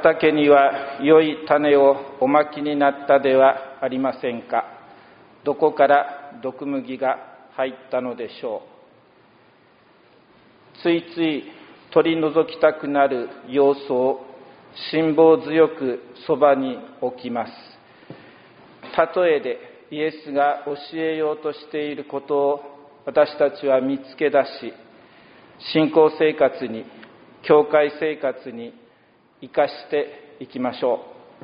畑には良い種をおまきになったではありませんか。どこから毒麦が入ったのでしょう。ついつい取り除きたくなる要素を辛抱強くそばに置きます。例えでイエスが教えようとしていることを私たちは見つけ出し、信仰生活に、教会生活に生かしていきましょう。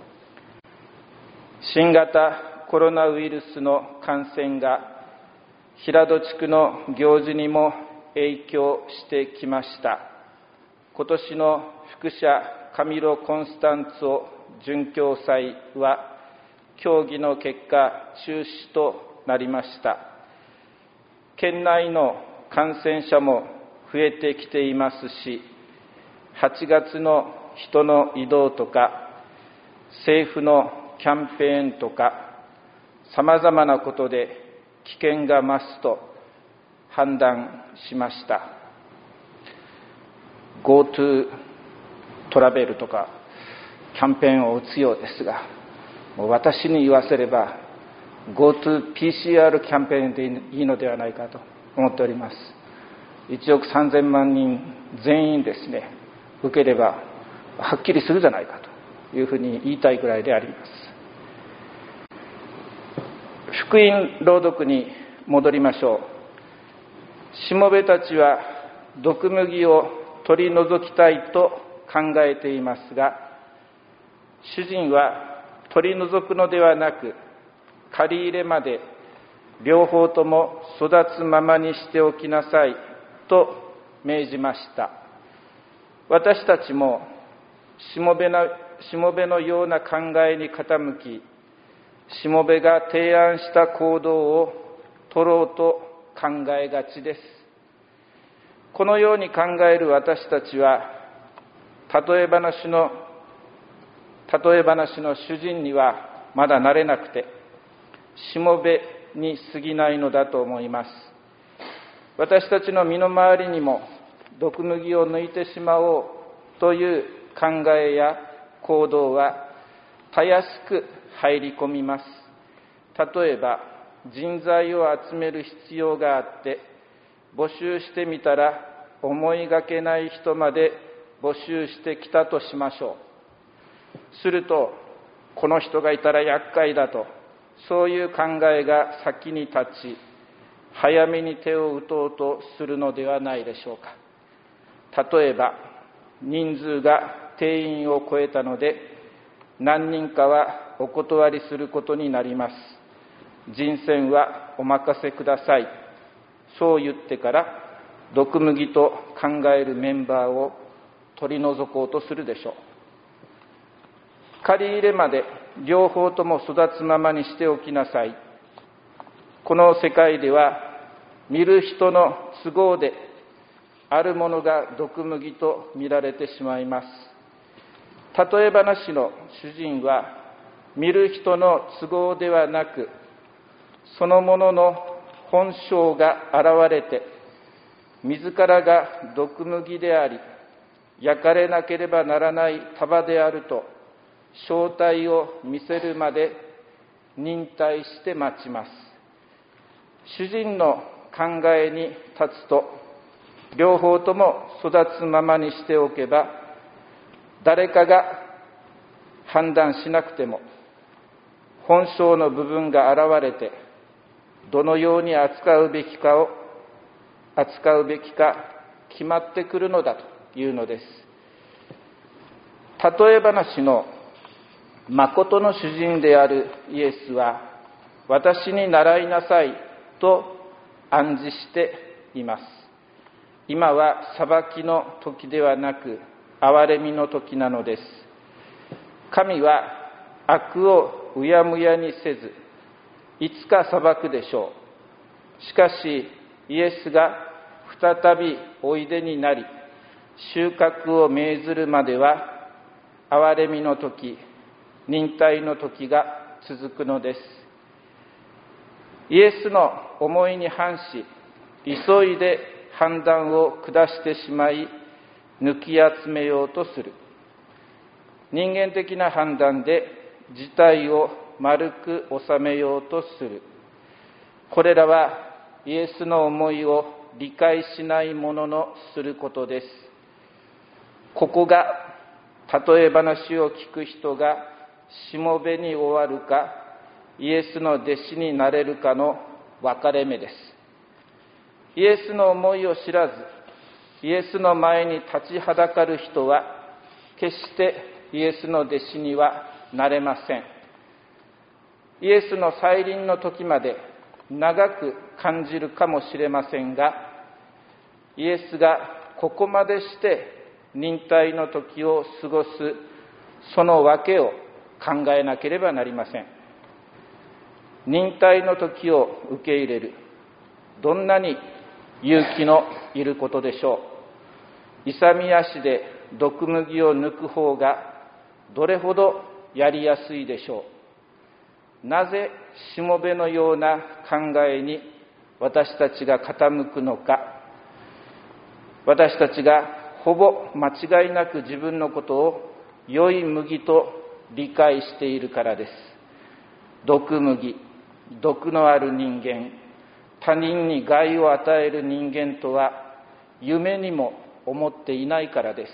新型コロナウイルスの感染が平戸地区の行事にも影響してきました。今年の副社カミロ・コンスタンツォ准教祭は協議の結果中止となりました。県内の感染者も増えてきていますし、8月の人の移動とか政府のキャンペーンとかさまざまなことで危険が増すと判断しました。 GoTo トラベルとかキャンペーンを打つようですが、もう私に言わせれば GoTo PCR キャンペーンでいいのではないかと思っております。1億3000万人全員ですね、受ければはっきりするじゃないかというふうに言いたいぐらいであります。福音朗読に戻りましょう。しもべたちは毒麦を取り除きたいと考えていますが、主人は取り除くのではなく、借り入れまで両方とも育つままにしておきなさいと命じました。私たちもしもべのような考えに傾き、しもべが提案した行動を取ろうと考えがちです。このように考える私たちは、例え話の主人にはまだなれなくて、しもべに過ぎないのだと思います。私たちの身の回りにも毒麦を抜いてしまおうという考えや行動はたやすく入り込みます。例えば人材を集める必要があって募集してみたら、思いがけない人まで募集してきたとしましょう。すると、この人がいたら厄介だと、そういう考えが先に立ち、早めに手を打とうとするのではないでしょうか。例えば人数が定員を超えたので、何人かはお断りすることになります。人選はお任せください。そう言ってから毒麦と考えるメンバーを取り除こうとするでしょう。借り入れまで両方とも育つままにしておきなさい。この世界では見る人の都合であるものが毒麦と見られてしまいます。例え話の主人は見る人の都合ではなく、そのものの本性が現れて、自らが毒麦であり、焼かれなければならない束であると正体を見せるまで忍耐して待ちます。主人の考えに立つと、両方とも育つままにしておけば、誰かが判断しなくても本性の部分が現れて、どのように扱うべきか決まってくるのだというのです。例え話の誠の主人であるイエスは、私に習いなさいと暗示しています。今は裁きの時ではなく憐れみの時なのです。神は悪をうやむやにせず、いつか裁くでしょう。しかしイエスが再びおいでになり、収穫を命ずるまでは憐れみの時、忍耐の時が続くのです。イエスの思いに反し、急いで判断を下してしまい、抜き集めようとする。 人間的な判断で事態を丸く収めようとする。これらはイエスの思いを理解しないもののすることです。ここが例え話を聞く人がしもべに終わるかイエスの弟子になれるかの分かれ目です。イエスの思いを知らずイエスの前に立ちはだかる人は決してイエスの弟子にはなれません。イエスの再臨の時まで長く感じるかもしれませんが、イエスがここまでして忍耐の時を過ごすその訳を考えなければなりません。忍耐の時を受け入れる、どんなに勇気のいることでしょう。勇み足で毒麦を抜く方がどれほどやりやすいでしょう。なぜしもべのような考えに私たちが傾くのか。私たちがほぼ間違いなく自分のことを良い麦と理解しているからです。毒麦、毒のある人間、他人に害を与える人間とは夢にも思っていないからです。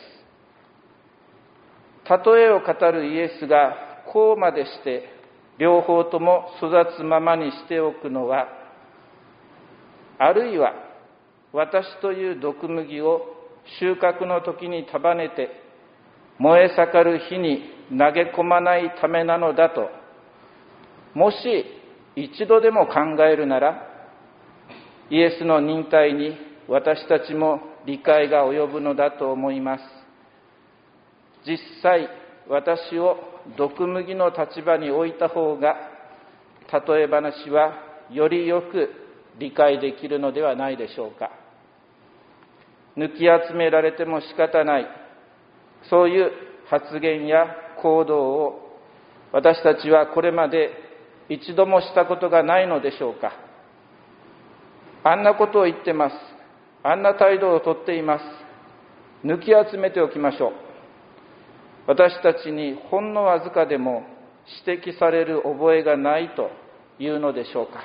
例えを語るイエスがこうまでして両方とも育つままにしておくのは、あるいは私という毒麦を収穫の時に束ねて燃え盛る火に投げ込まないためなのだと、もし一度でも考えるなら、イエスの忍耐に私たちも理解が及ぶのだと思います。実際、私を毒麦の立場に置いた方が、例え話はよりよく理解できるのではないでしょうか。抜き集められても仕方ない、そういう発言や行動を私たちはこれまで一度もしたことがないのでしょうか。あんなことを言ってます。あんな態度をとっています。抜き集めておきましょう。私たちにほんのわずかでも指摘される覚えがないというのでしょうか。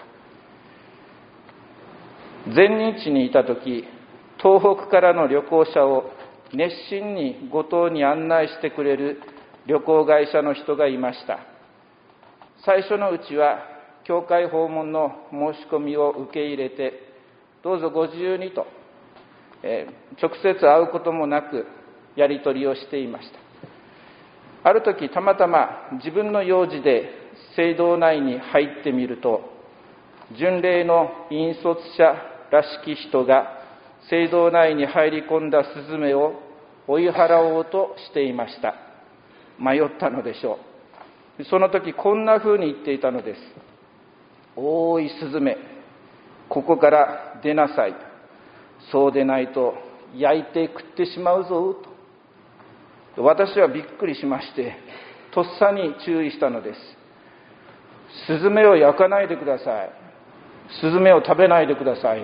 前日にいたとき、東北からの旅行者を熱心に五島に案内してくれる旅行会社の人がいました。最初のうちは教会訪問の申し込みを受け入れて、どうぞご自由にと、直接会うこともなくやり取りをしていました。ある時たまたま自分の用事で聖堂内に入ってみると、巡礼の引率者らしき人が聖堂内に入り込んだスズメを追い払おうとしていました。迷ったのでしょう。その時こんな風に言っていたのです。おーいスズメ、ここから出なさい。そうでないと焼いて食ってしまうぞと。私はびっくりしまして、とっさに注意したのです。スズメを焼かないでください。スズメを食べないでください。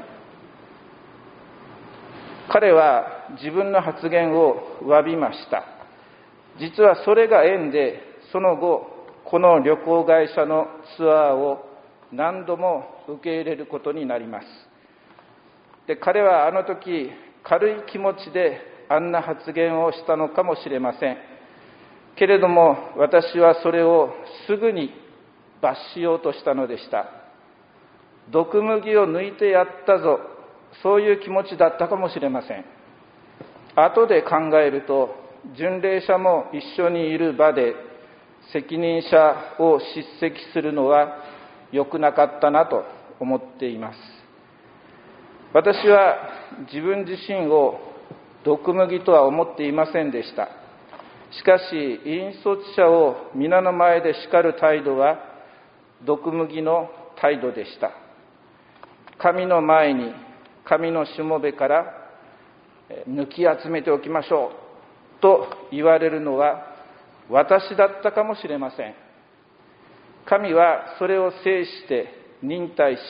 彼は自分の発言を詫びました。実はそれが縁で、その後この旅行会社のツアーを何度も受け入れることになります。で、彼はあの時軽い気持ちであんな発言をしたのかもしれませんけれども、私はそれをすぐに罰しようとしたのでした。毒麦を抜いてやったぞ、そういう気持ちだったかもしれません。後で考えると、巡礼者も一緒にいる場で責任者を叱責するのは良くなかったなと思っています。私は自分自身を毒麦とは思っていませんでした。しかし引率者を皆の前で叱る態度は毒麦の態度でした。神の前に神のしもべから抜き集めておきましょうと言われるのは私だったかもしれません。神はそれを制して忍耐し、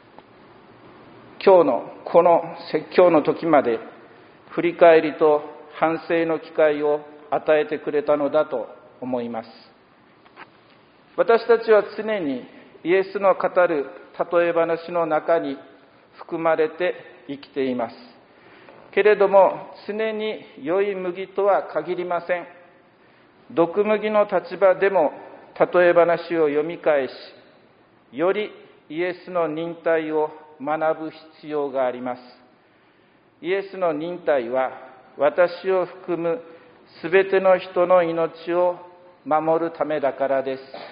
今日のこの説教の時まで振り返りと反省の機会を与えてくれたのだと思います。私たちは常にイエスの語る例え話の中に含まれて生きています。けれども常に良い麦とは限りません。毒麦の立場でも例え話を読み返し、よりイエスの忍耐を学ぶ必要があります。イエスの忍耐は私を含むすべての人の命を守るためだからです。